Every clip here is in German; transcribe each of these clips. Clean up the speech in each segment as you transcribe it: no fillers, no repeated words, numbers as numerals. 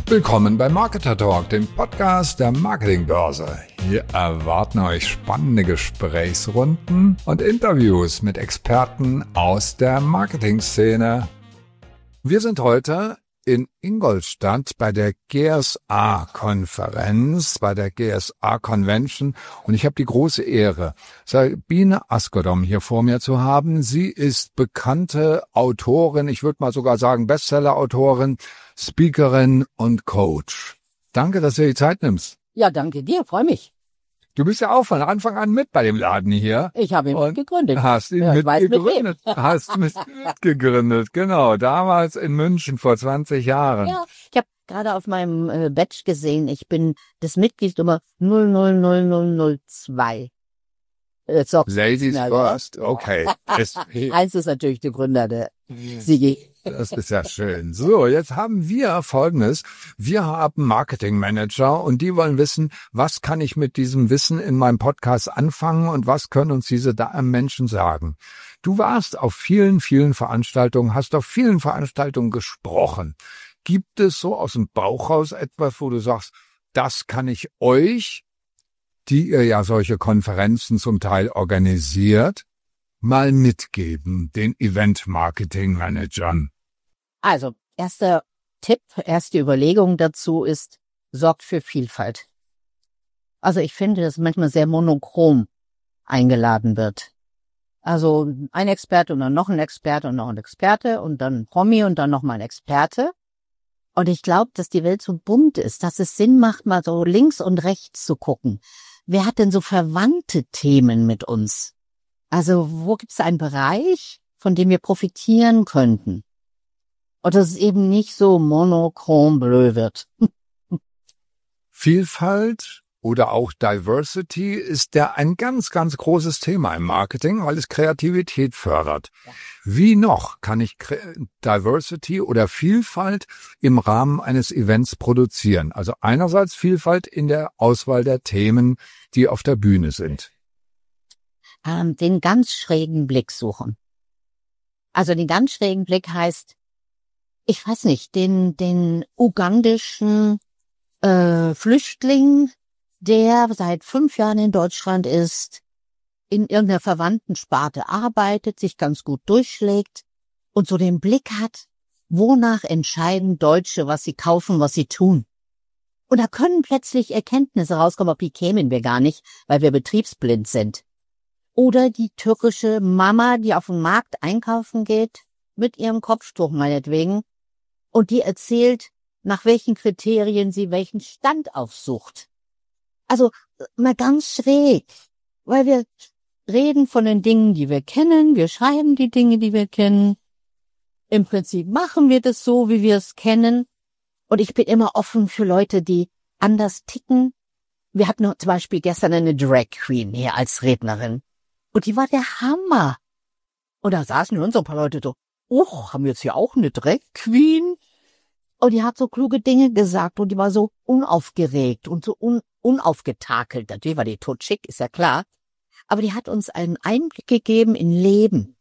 Willkommen bei Marketer Talk, dem Podcast der Marketingbörse. Hier erwarten euch spannende Gesprächsrunden und Interviews mit Experten aus der Marketingszene. Wir sind heute in Ingolstadt bei der GSA-Konferenz, bei der GSA-Convention, und ich habe die große Ehre, Sabine Askodom hier vor mir zu haben. Sie ist bekannte Autorin, ich würde mal sogar sagen Bestseller-Autorin, Speakerin und Coach. Danke, dass du die Zeit nimmst. Ja, danke dir, freue mich. Du bist ja auch von Anfang an mit bei dem Laden hier. Ich habe ihn mitgegründet. Hast ihn mitgegründet. Hast mitgegründet, genau. Damals in München vor 20 Jahren. Ja, ich habe gerade auf meinem Badge gesehen, ich bin das Mitglied Nummer 000002. Ladies first, okay. Eins ist natürlich der Gründer, der Sigi. Das ist ja schön. So, jetzt haben wir Folgendes. Wir haben Marketingmanager und die wollen wissen, was kann ich mit diesem Wissen in meinem Podcast anfangen und was können uns diese Menschen sagen. Du warst auf vielen, vielen Veranstaltungen, hast auf vielen Veranstaltungen gesprochen. Gibt es so aus dem Bauch raus etwas, wo du sagst, das kann ich euch, die ihr ja solche Konferenzen zum Teil organisiert, mal mitgeben, den Event-Marketing-Managern? Also, erster Tipp, erste Überlegung dazu ist, sorgt für Vielfalt. Also ich finde, dass manchmal sehr monochrom eingeladen wird. Also ein Experte und dann noch ein Experte und noch ein Experte und dann ein Promi und dann noch mal ein Experte. Und ich glaube, dass die Welt so bunt ist, dass es Sinn macht, mal so links und rechts zu gucken. Wer hat denn so verwandte Themen mit uns? Also wo gibt es einen Bereich, von dem wir profitieren könnten? Und dass es eben nicht so monochrom bleu wird. Vielfalt oder auch Diversity ist ein ganz, ganz großes Thema im Marketing, weil es Kreativität fördert. Ja. Wie noch kann ich Diversity oder Vielfalt im Rahmen eines Events produzieren? Also einerseits Vielfalt in der Auswahl der Themen, die auf der Bühne sind. Den ganz schrägen Blick suchen. Also den ganz schrägen Blick heißt, ich weiß nicht, den ugandischen Flüchtling, der seit 5 Jahren in Deutschland ist, in irgendeiner verwandten Sparte arbeitet, sich ganz gut durchschlägt und so den Blick hat, wonach entscheiden Deutsche, was sie kaufen, was sie tun. Und da können plötzlich Erkenntnisse rauskommen, auf die kämen wir gar nicht, weil wir betriebsblind sind. Oder die türkische Mama, die auf den Markt einkaufen geht, mit ihrem Kopftuch meinetwegen, und die erzählt, nach welchen Kriterien sie welchen Stand aufsucht. Also mal ganz schräg, weil wir reden von den Dingen, die wir kennen, wir schreiben die Dinge, die wir kennen. Im Prinzip machen wir das so, wie wir es kennen. Und ich bin immer offen für Leute, die anders ticken. Wir hatten zum Beispiel gestern eine Drag Queen hier als Rednerin. Und die war der Hammer. Und da saßen wir uns so ein paar Leute so, oh, haben wir jetzt hier auch eine Drag Queen? Und die hat so kluge Dinge gesagt und die war so unaufgeregt und so unaufgetakelt. Natürlich war die totschick, ist ja klar. Aber die hat uns einen Einblick gegeben in Leben.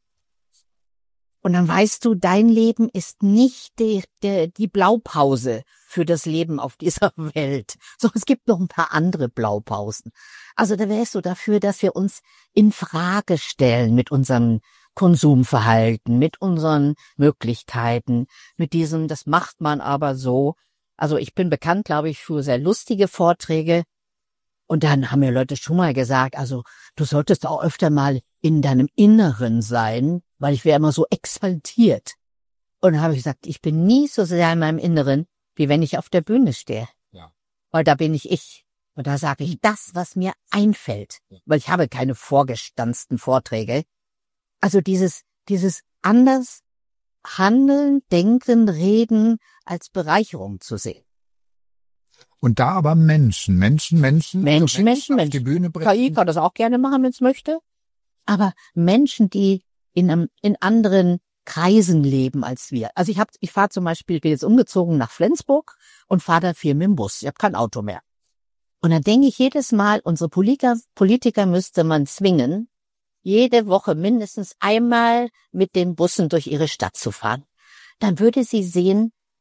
Und dann weißt du, dein Leben ist nicht die Blaupause für das Leben auf dieser Welt. So, es gibt noch ein paar andere Blaupausen. Also da wärst du dafür, dass wir uns in Frage stellen mit unserem Konsumverhalten, mit unseren Möglichkeiten, mit diesem, das macht man aber so. Also ich bin bekannt, glaube ich, für sehr lustige Vorträge. Und dann haben mir Leute schon mal gesagt, also du solltest auch öfter mal in deinem Inneren sein, weil ich wäre immer so exaltiert. Und dann habe ich gesagt, ich bin nie so sehr in meinem Inneren, wie wenn ich auf der Bühne stehe. Ja. Weil da bin ich. Und da sage ich das, was mir einfällt. Ja. Weil ich habe keine vorgestanzten Vorträge. Also dieses anders handeln, denken, reden als Bereicherung zu sehen. Und da aber Menschen auf die Bühne bringen. KI kann das auch gerne machen, wenn es möchte. Aber Menschen, die in anderen Kreisen leben als wir. Also ich fahre zum Beispiel, bin jetzt umgezogen nach Flensburg und fahre da viel mit dem Bus. Ich habe kein Auto mehr. Und dann denke ich jedes Mal, unsere Politiker müsste man zwingen, jede Woche mindestens einmal mit den Bussen durch ihre Stadt zu fahren. Dann würde sie sehen,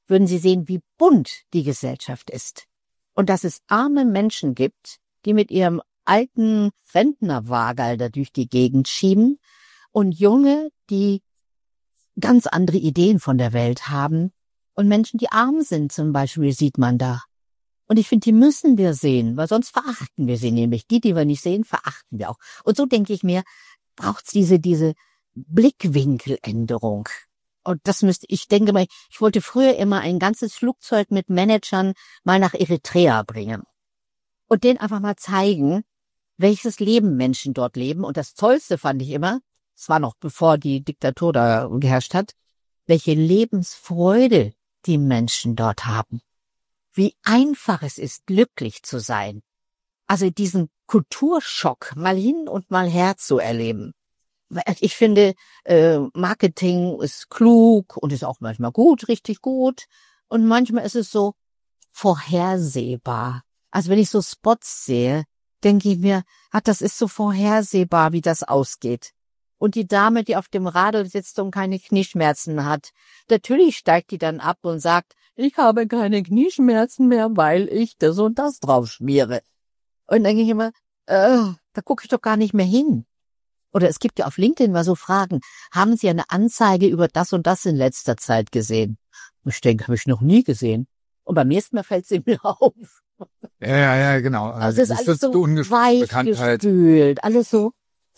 würden Sie sehen, wie bunt die Gesellschaft ist. Und dass es arme Menschen gibt, die mit ihrem alten Rentnerwagerl da durch die Gegend schieben und Junge, die ganz andere Ideen von der Welt haben und Menschen, die arm sind zum Beispiel, sieht man da. Und ich finde, die müssen wir sehen, weil sonst verachten wir sie nämlich. Die wir nicht sehen, verachten wir auch. Und so denke ich mir, braucht's diese Blickwinkeländerung. Und ich denke mal, ich wollte früher immer ein ganzes Flugzeug mit Managern mal nach Eritrea bringen. Und denen einfach mal zeigen, welches Leben Menschen dort leben. Und das Tollste fand ich immer, es war noch bevor die Diktatur da geherrscht hat, welche Lebensfreude die Menschen dort haben. Wie einfach es ist, glücklich zu sein. Also diesen Kulturschock mal hin und mal her zu erleben. Ich finde, Marketing ist klug und ist auch manchmal gut, richtig gut. Und manchmal ist es so vorhersehbar. Also wenn ich so Spots sehe, denke ich mir, das ist so vorhersehbar, wie das ausgeht. Und die Dame, die auf dem Radl sitzt und keine Knieschmerzen hat, natürlich steigt die dann ab und sagt, ich habe keine Knieschmerzen mehr, weil ich das und das drauf schmiere. Und dann denke ich immer, da gucke ich doch gar nicht mehr hin. Oder es gibt ja auf LinkedIn mal so Fragen, haben Sie eine Anzeige über das und das in letzter Zeit gesehen? Ich denke, habe ich noch nie gesehen. Und beim nächsten Mal fällt sie mir auf. Ja, genau. Also es ist alles so weich gespült, alles so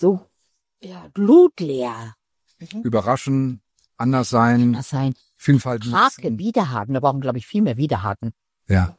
blutleer. Überraschen, anders sein. Vielfalt. Haken, Widerhaken. Wir brauchen, glaube ich, viel mehr Widerhaken. Ja.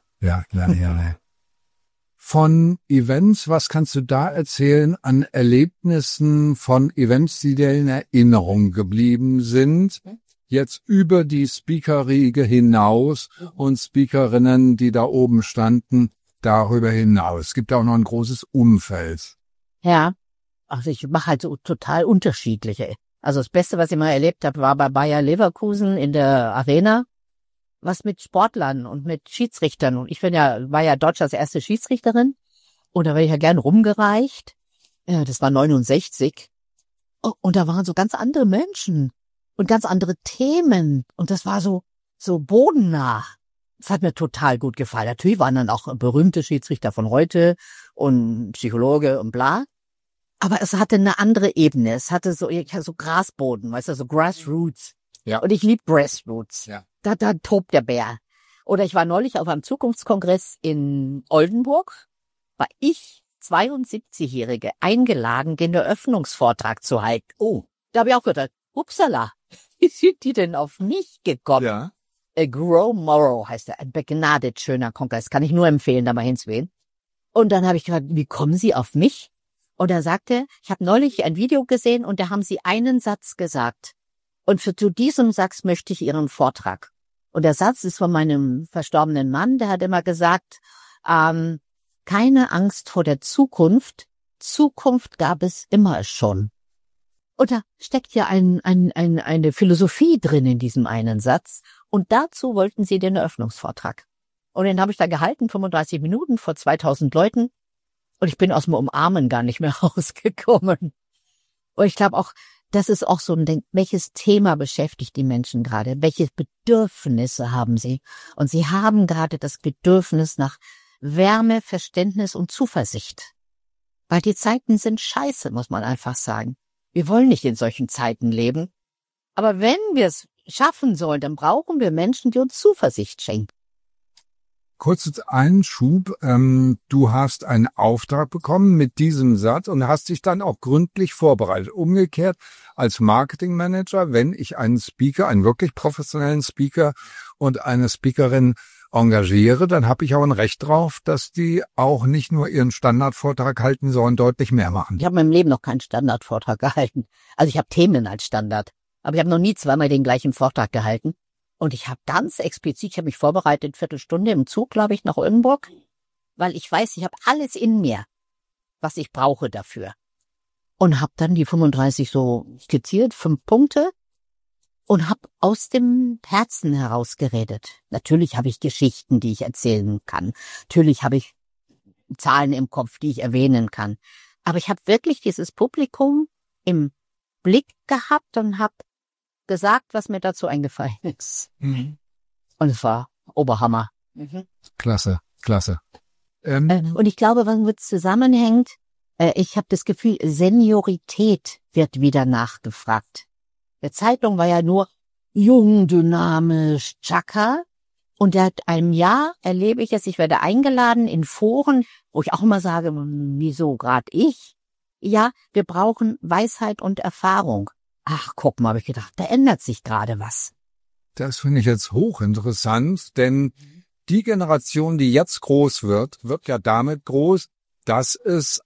Von Events, was kannst du da erzählen an Erlebnissen von Events, die dir in Erinnerung geblieben sind? Jetzt über die Speakerriege hinaus und Speakerinnen, die da oben standen, darüber hinaus. Es gibt auch noch ein großes Umfeld. Ja, also ich mache halt so total unterschiedliche. Also das Beste, was ich mal erlebt habe, war bei Bayer Leverkusen in der Arena, was mit Sportlern und mit Schiedsrichtern. Und ich war ja Deutschlands erste Schiedsrichterin und da war ich ja gern rumgereicht. Ja, das war 69. Und da waren so ganz andere Menschen und ganz andere Themen. Und das war so bodennah. Das hat mir total gut gefallen. Natürlich waren dann auch berühmte Schiedsrichter von heute und Psychologe und bla. Aber es hatte eine andere Ebene. Es hatte so Grasboden, weißt du, so Grassroots. Ja. Und ich liebe Grassroots. Ja. Da tobt der Bär. Oder ich war neulich auf einem Zukunftskongress in Oldenburg. War ich, 72-Jährige, eingeladen, den Eröffnungsvortrag zu halten. Oh, da habe ich auch gedacht, upsala, wie sind die denn auf mich gekommen? Ja. Grow Morrow heißt er, ein begnadet schöner Kongress. Kann ich nur empfehlen, da mal hinzugehen. Und dann habe ich gefragt, wie kommen Sie auf mich? Und er sagte, ich habe neulich ein Video gesehen und da haben Sie einen Satz gesagt. Und zu diesem Satz möchte ich Ihren Vortrag. Und der Satz ist von meinem verstorbenen Mann, der hat immer gesagt, keine Angst vor der Zukunft. Zukunft gab es immer schon. Und da steckt ja eine Philosophie drin in diesem einen Satz. Und dazu wollten sie den Eröffnungsvortrag. Und den habe ich da gehalten, 35 Minuten vor 2000 Leuten. Und ich bin aus dem Umarmen gar nicht mehr rausgekommen. Und ich glaube auch, das ist auch so ein Ding, welches Thema beschäftigt die Menschen gerade? Welche Bedürfnisse haben sie? Und sie haben gerade das Bedürfnis nach Wärme, Verständnis und Zuversicht. Weil die Zeiten sind scheiße, muss man einfach sagen. Wir wollen nicht in solchen Zeiten leben. Aber wenn wir es schaffen sollen, dann brauchen wir Menschen, die uns Zuversicht schenken. Kurz Einschub. Du hast einen Auftrag bekommen mit diesem Satz und hast dich dann auch gründlich vorbereitet. Umgekehrt als Marketingmanager, wenn ich einen Speaker, einen wirklich professionellen Speaker und eine Speakerin engagiere, dann habe ich auch ein Recht drauf, dass die auch nicht nur ihren Standardvortrag halten, sondern deutlich mehr machen. Ich habe in meinem Leben noch keinen Standardvortrag gehalten. Also ich habe Themen als Standard, aber ich habe noch nie zweimal den gleichen Vortrag gehalten. Und ich habe ganz explizit, ich habe mich vorbereitet, Viertelstunde im Zug, glaube ich, nach Oldenburg, weil ich weiß, ich habe alles in mir, was ich brauche dafür. Und habe dann die 35 so skizziert, 5 Punkte, und habe aus dem Herzen heraus geredet. Natürlich habe ich Geschichten, die ich erzählen kann. Natürlich habe ich Zahlen im Kopf, die ich erwähnen kann. Aber ich habe wirklich dieses Publikum im Blick gehabt und habe gesagt, was mir dazu eingefallen ist. Mhm. Und es war Oberhammer. Klasse. Und ich glaube, was mit zusammenhängt, ich habe das Gefühl, Seniorität wird wieder nachgefragt. Der Zeitung war ja nur jung, dynamisch, tschakka. Und seit einem Jahr erlebe ich es, ich werde eingeladen in Foren, wo ich auch immer sage, wieso gerade ich? Ja, wir brauchen Weisheit und Erfahrung. Ach, guck mal, habe ich gedacht, da ändert sich gerade was. Das finde ich jetzt hochinteressant, denn die Generation, die jetzt groß wird, wird ja damit groß, dass es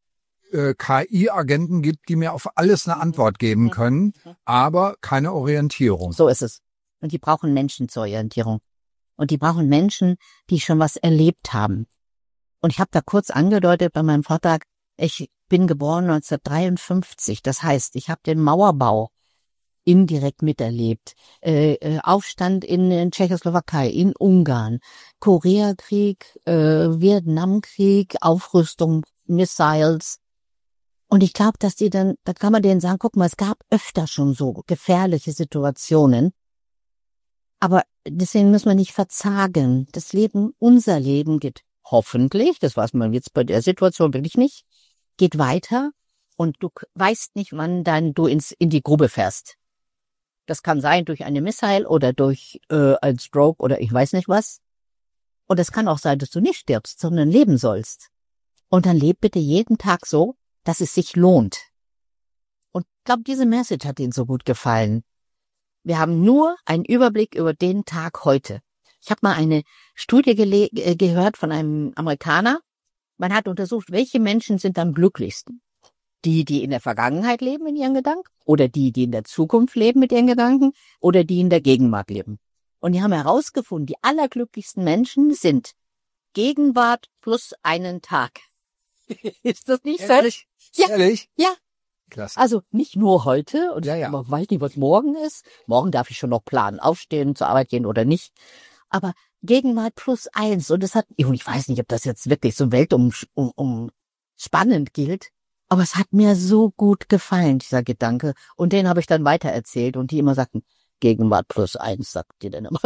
KI-Agenten gibt, die mir auf alles eine Antwort geben können, aber keine Orientierung. So ist es. Und die brauchen Menschen zur Orientierung. Und die brauchen Menschen, die schon was erlebt haben. Und ich habe da kurz angedeutet bei meinem Vortrag, ich bin geboren 1953. Das heißt, ich habe den Mauerbau indirekt miterlebt. Aufstand in Tschechoslowakei, in Ungarn, Koreakrieg, Vietnamkrieg, Aufrüstung, Missiles. Und ich glaube, dass da kann man denen sagen, guck mal, es gab öfter schon so gefährliche Situationen. Aber deswegen müssen wir nicht verzagen. Das Leben, unser Leben geht hoffentlich, das weiß man jetzt bei der Situation wirklich nicht, geht weiter und du weißt nicht, wann du in die Grube fährst. Das kann sein durch eine Missile oder durch ein Stroke oder ich weiß nicht was. Und es kann auch sein, dass du nicht stirbst, sondern leben sollst. Und dann leb bitte jeden Tag so, dass es sich lohnt. Und ich glaube, diese Message hat ihnen so gut gefallen. Wir haben nur einen Überblick über den Tag heute. Ich habe mal eine Studie gehört von einem Amerikaner. Man hat untersucht, welche Menschen sind am glücklichsten. Die in der Vergangenheit leben in ihren Gedanken oder die in der Zukunft leben mit ihren Gedanken oder die in der Gegenwart leben. Und die haben herausgefunden, die allerglücklichsten Menschen sind Gegenwart plus einen Tag. Ist das nicht so? Ehrlich? Ja. Ehrlich? Ja. Klasse. Also nicht nur heute und Ja. ich weiß nicht, was morgen ist. Morgen darf ich schon noch planen, aufstehen, zur Arbeit gehen oder nicht. Aber Gegenwart plus eins und ich weiß nicht, ob das jetzt wirklich so weltumspannend gilt, aber es hat mir so gut gefallen, dieser Gedanke. Und den habe ich dann weitererzählt und die immer sagten, Gegenwart plus eins, sagt die dann immer.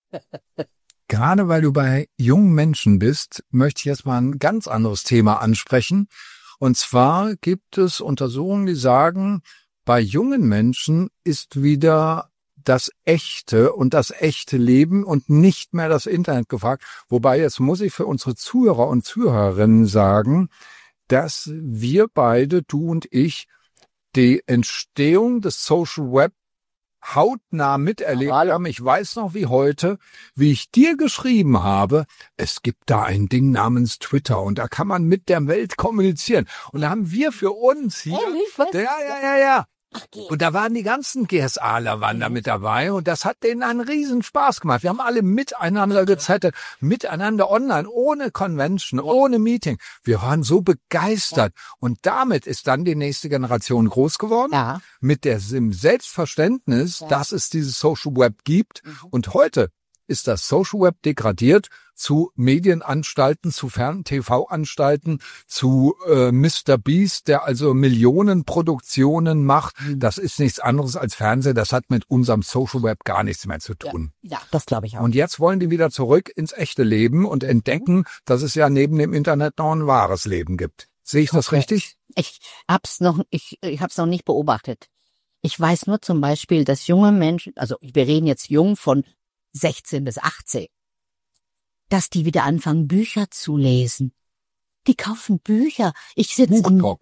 Gerade weil du bei jungen Menschen bist, möchte ich jetzt mal ein ganz anderes Thema ansprechen. Und zwar gibt es Untersuchungen, die sagen, bei jungen Menschen ist wieder das echte und das echte Leben und nicht mehr das Internet gefragt. Wobei jetzt muss ich für unsere Zuhörer und Zuhörerinnen sagen, dass wir beide, du und ich, die Entstehung des Social Web hautnah miterlebt haben. Ich weiß noch wie heute, wie ich dir geschrieben habe, es gibt da ein Ding namens Twitter und da kann man mit der Welt kommunizieren. Und da haben wir für uns hier... Ja. Und da waren die ganzen GSAler waren da mit dabei und das hat denen einen riesen Spaß gemacht. Wir haben alle miteinander gechattet, miteinander online, ohne Convention, ohne Meeting. Wir waren so begeistert und damit ist dann die nächste Generation groß geworden, mit dem Selbstverständnis, dass es dieses Social Web gibt. Und heute ist das Social Web degradiert zu Medienanstalten, zu Fern-TV-Anstalten, zu Mr. Beast, der also Millionenproduktionen macht. Das ist nichts anderes als Fernsehen. Das hat mit unserem Social Web gar nichts mehr zu tun. Ja, das glaube ich auch. Und jetzt wollen die wieder zurück ins echte Leben und entdecken, dass es ja neben dem Internet noch ein wahres Leben gibt. Sehe ich das richtig? Ich hab's noch nicht beobachtet. Ich weiß nur zum Beispiel, dass junge Menschen, also wir reden jetzt jung von 16 bis 18, dass die wieder anfangen, Bücher zu lesen. Die kaufen Bücher. Ich sitze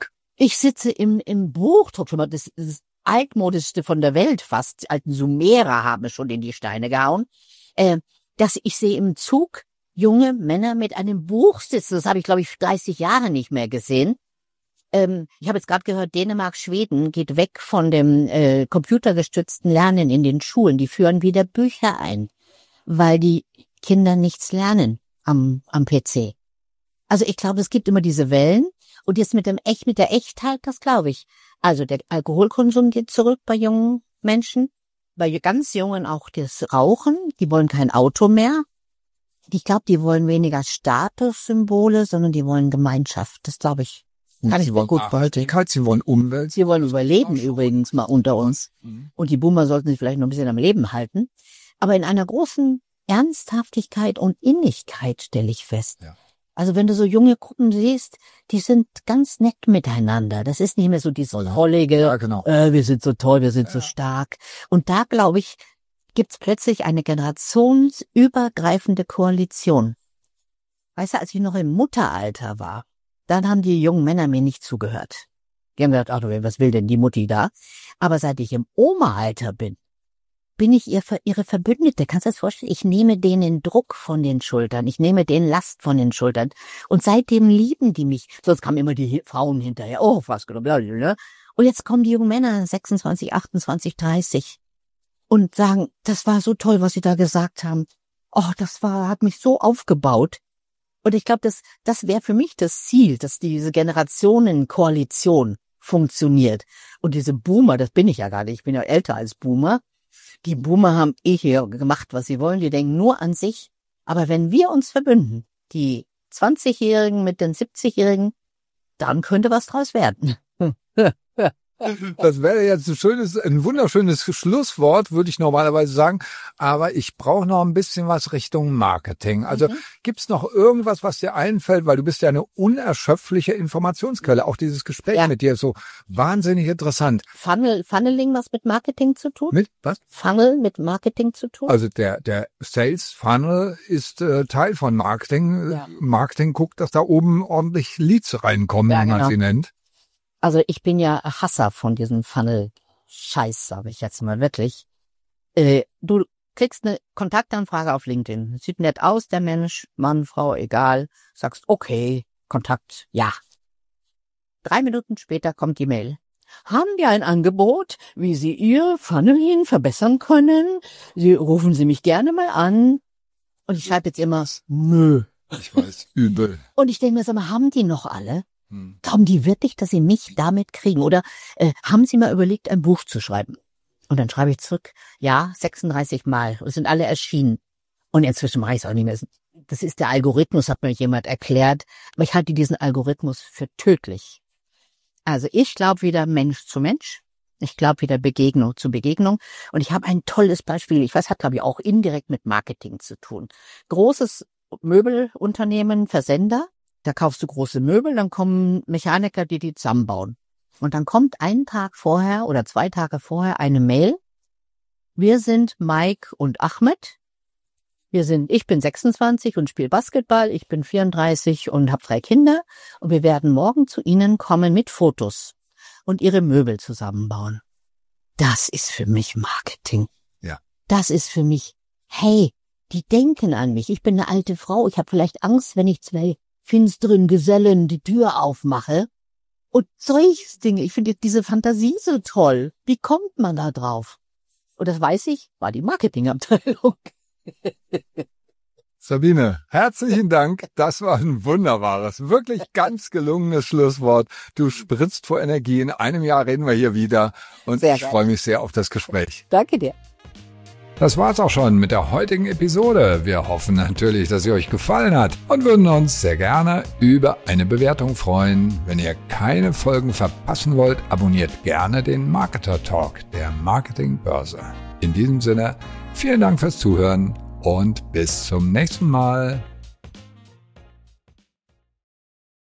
im Buchdruck, schon mal das altmodischste von der Welt fast. Die alten Sumerer haben es schon in die Steine gehauen. Dass ich sehe im Zug junge Männer mit einem Buch sitzen. Das habe ich, glaube ich, 30 Jahre nicht mehr gesehen. Ich habe jetzt gerade gehört, Dänemark, Schweden geht weg von dem computergestützten Lernen in den Schulen. Die führen wieder Bücher ein, weil die Kinder nichts lernen am PC. Also ich glaube, es gibt immer diese Wellen und jetzt mit der Echtheit, das glaube ich. Also der Alkoholkonsum geht zurück bei jungen Menschen, bei ganz Jungen auch das Rauchen, die wollen kein Auto mehr. Ich glaube, die wollen weniger Statussymbole, sondern die wollen Gemeinschaft, das glaube ich. Sie wollen Nachhaltigkeit, sie wollen Umwelt. Sie wollen überleben übrigens mal unter uns. Und die Boomer sollten sich vielleicht noch ein bisschen am Leben halten. Aber in einer großen Ernsthaftigkeit und Innigkeit, stelle ich fest. Ja. Also wenn du so junge Gruppen siehst, die sind ganz nett miteinander. Das ist nicht mehr so dieses Rollige, Ja, genau. wir sind so toll, wir sind so stark. Und da, glaube ich, gibt's plötzlich eine generationsübergreifende Koalition. Weißt du, als ich noch im Mutteralter war, dann haben die jungen Männer mir nicht zugehört. Die haben gesagt, ach, was will denn die Mutti da? Aber seit ich im Oma-Alter bin ich ihre Verbündete. Kannst du das vorstellen? Ich nehme denen Druck von den Schultern. Ich nehme denen Last von den Schultern. Und seitdem lieben die mich. Sonst kamen immer die Frauen hinterher. Oh, was genau. Ne? Und jetzt kommen die jungen Männer, 26, 28, 30. Und sagen, das war so toll, was sie da gesagt haben. Oh, hat mich so aufgebaut. Und ich glaube, das wäre für mich das Ziel, dass diese Generationenkoalition funktioniert. Und diese Boomer, das bin ich ja gar nicht. Ich bin ja älter als Boomer. Die Boomer haben hier gemacht, was sie wollen. Die denken nur an sich. Aber wenn wir uns verbünden, die 20-Jährigen mit den 70-Jährigen, dann könnte was draus werden. Das wäre jetzt ein wunderschönes Schlusswort, würde ich normalerweise sagen. Aber ich brauche noch ein bisschen was Richtung Marketing. Also gibt's noch irgendwas, was dir einfällt? Weil du bist ja eine unerschöpfliche Informationsquelle. Auch dieses Gespräch mit dir ist so wahnsinnig interessant. Funneling was mit Marketing zu tun? Mit was? Funnel mit Marketing zu tun? Also der Sales Funnel ist Teil von Marketing. Ja. Marketing guckt, dass da oben ordentlich Leads reinkommen, wie man sie nennt. Also ich bin ja Hasser von diesem Funnel-Scheiß, sage ich jetzt mal wirklich. Du kriegst eine Kontaktanfrage auf LinkedIn. Sieht nett aus, der Mensch, Mann, Frau, egal. Sagst, okay, Kontakt, ja. 3 Minuten später kommt die Mail. Haben wir ein Angebot, wie Sie Ihr Funneling verbessern können? Rufen Sie mich gerne mal an. Und ich schreibe jetzt immer, nö. Ich weiß, übel. Und ich denke mir, sag mal, haben die noch alle? Glauben die wirklich, dass sie mich damit kriegen? Oder haben sie mal überlegt, ein Buch zu schreiben? Und dann schreibe ich zurück, ja, 36 Mal. Und es sind alle erschienen. Und inzwischen mache ich es auch nicht mehr. Das ist der Algorithmus, hat mir jemand erklärt. Aber ich halte diesen Algorithmus für tödlich. Also ich glaube wieder Mensch zu Mensch. Ich glaube wieder Begegnung zu Begegnung. Und ich habe ein tolles Beispiel. Ich weiß, hat glaube ich auch indirekt mit Marketing zu tun. Großes Möbelunternehmen, Versender. Da kaufst du große Möbel, dann kommen Mechaniker, die zusammenbauen. Und dann kommt einen Tag vorher oder 2 Tage vorher eine Mail. Wir sind Mike und Ahmed. Ich bin 26 und spiele Basketball. Ich bin 34 und habe 3 Kinder. Und wir werden morgen zu Ihnen kommen mit Fotos und Ihre Möbel zusammenbauen. Das ist für mich Marketing. Ja. Das ist für mich, hey, die denken an mich. Ich bin eine alte Frau. Ich habe vielleicht Angst, wenn ich 2 finsteren Gesellen die Tür aufmache. Und solches Dinge. Ich finde diese Fantasie so toll. Wie kommt man da drauf? Und das weiß ich, war die Marketingabteilung. Sabine, herzlichen Dank. Das war ein wunderbares, wirklich ganz gelungenes Schlusswort. Du spritzt vor Energie. In einem Jahr reden wir hier wieder. Und ich freue mich sehr auf das Gespräch. Danke dir. Das war's auch schon mit der heutigen Episode. Wir hoffen natürlich, dass sie euch gefallen hat und würden uns sehr gerne über eine Bewertung freuen. Wenn ihr keine Folgen verpassen wollt, abonniert gerne den Marketer Talk der Marketingbörse. In diesem Sinne, vielen Dank fürs Zuhören und bis zum nächsten Mal.